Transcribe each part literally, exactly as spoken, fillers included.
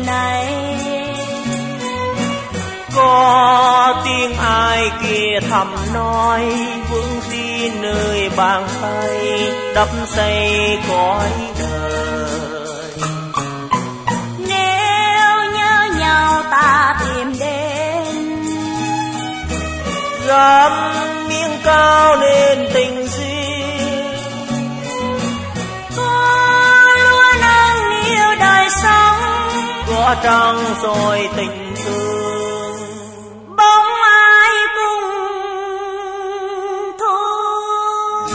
này. Có tiếng ai kia thầm nói, vững tin nơi bàn tay đắp xây cõi đời. Nếu nhớ nhau ta tìm đến, gắn miếng cao nên tình duyên. có luôn nâng niu đời sống, Có trăng rồi tình thương. bóng ai cùng thôi.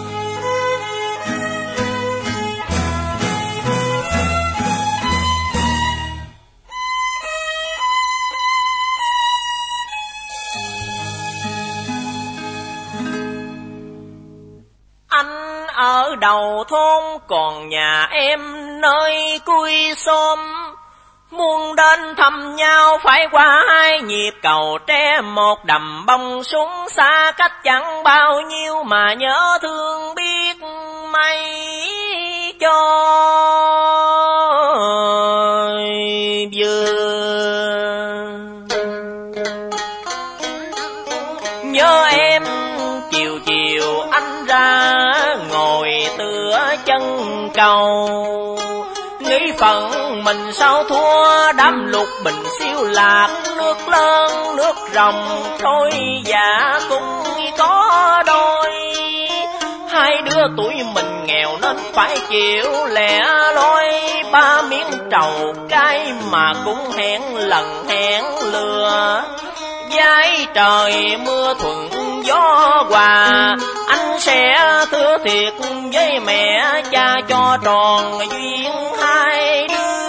Anh ở đầu thôn còn nhà em nơi cuối xóm, muốn đến thăm nhau phải qua hai nhịp cầu tre, một đầm bông súng xa cách chẳng bao nhiêu mà nhớ thương biết mấy cho vừa. Nhớ em chiều chiều anh ra ngồi tựa chân cầu, nghĩ phận mình sao thua đám lục bình siêu lạc, nước lớn nước rồng thôi dạ cũng có đôi. Hai đứa tuổi mình nghèo nên phải chịu lẻ loi, ba miếng trầu cái mà cũng hẹn lần hẹn lừa. Giái trời mưa thuận gió hòa, anh sẽ thưa thiệt với mẹ cha cho tròn duyên hai đứa.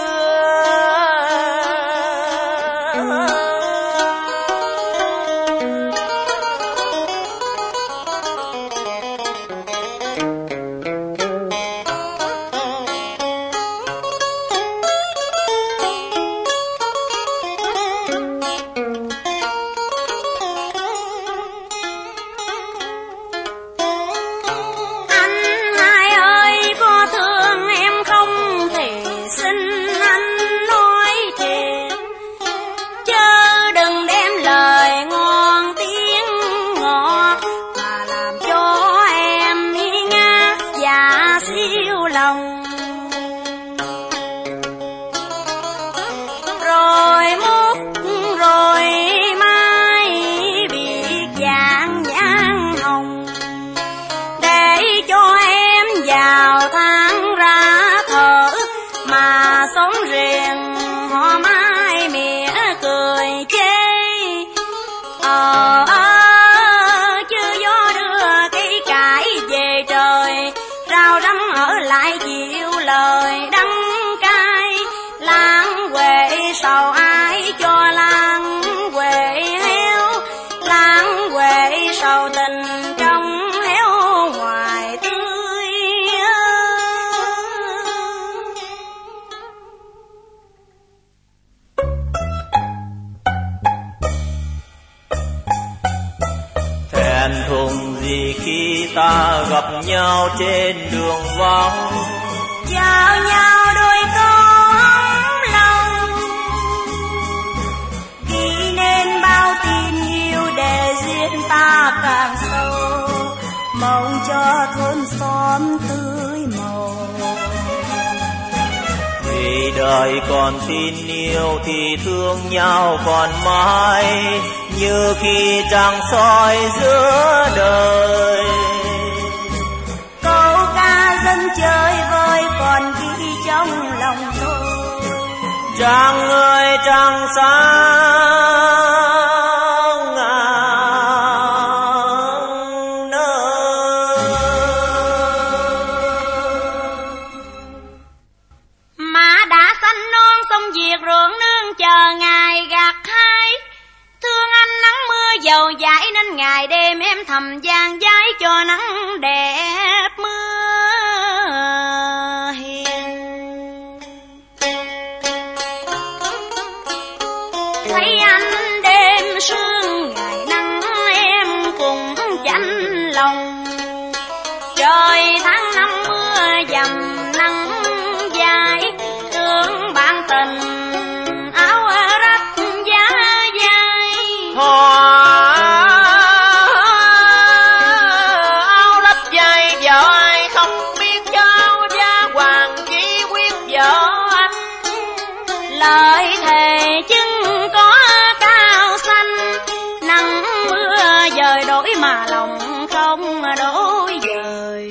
Ta gặp nhau trên đường vắng, giao nhau đôi cánh lòng, ghi nên bao tình yêu để duyên ta càng sâu, mong cho thôn xóm tươi màu. Vì đời còn tin yêu thì thương nhau còn mãi, như khi trăng soi giữa đời. Câu ca dân chơi vơi còn ghi trong lòng tôi, trăng ơi trăng sáng ngàn nơi. Má đã xanh non sông Việt ruộng nương chờ ngày gặt hái, thương anh nắng mưa dầu dãi nên ngày đêm em thầm gian giái cho nắng đẹp mưa hiền. Thấy anh đêm sương ngày nắng em cùng chạnh lòng, trời tháng năm mưa dầm nắng dài thương bạn tình mà lòng không đổ dời.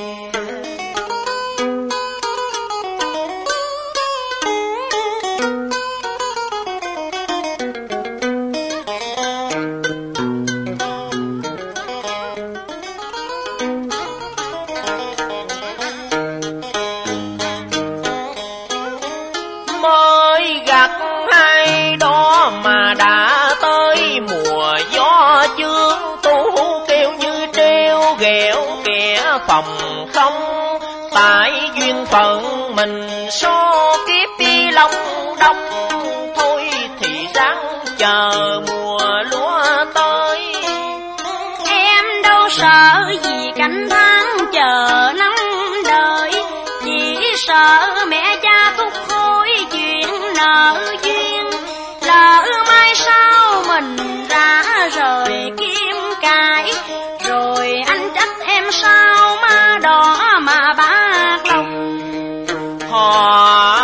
Mới gặt hai đó mà đã tới mùa gió chương, tu kêu như treo ghẹo kẻ phòng không. Tại duyên phận mình so kiếp đi long đông, thôi thì ráng chờ mùa lúa tới. Em đâu sợ gì canh tháng chờ năm đời, chỉ sợ mẹ cha thúc hối chuyện nợ duyên. Lỡ mai sau mình ra rời kiếm cài, rồi anh trách em sao má đỏ mà bạc lòng. Họ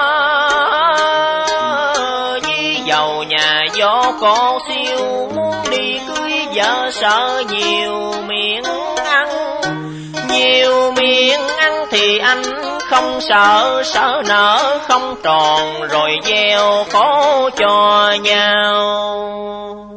như dầu nhà gió cổ siêu, muốn đi cưới vợ sợ nhiều miệng ăn. Nhiều miệng ăn thì anh không sợ, sợ nợ không tròn rồi gieo khổ cho nhau.